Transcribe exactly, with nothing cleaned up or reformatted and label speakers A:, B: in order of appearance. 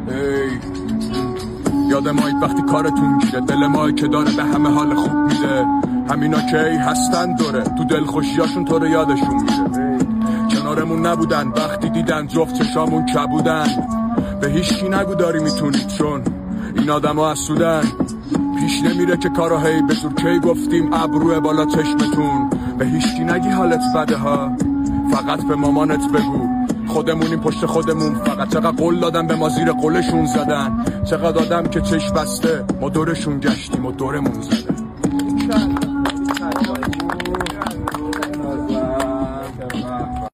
A: ای یاد مایید وقتی کارتون گیره، دل مایی که داره به همه حال خوب میده. همینا که ای هستن دوره، تو دل خوشیاشون تو رو یادشون میره. کنارمون نبودن وقتی دیدن جفت چشامون کبودن. به هیچ کی نگو داری میتونید، چون این آدم ها حسودن. پیش نمیره که کارا هی به زور کی گفتیم ابروه بالا چشمتون. به هیچ کی نگی حالت بده ها، فقط به مامانت بگو خودمونیم پشت خودمون. فقط چقدر قول دادن به ما زیر قولشون زدن، چقدر آدم که چشم بسته ما دورشون گشتیم و دورمون زدن.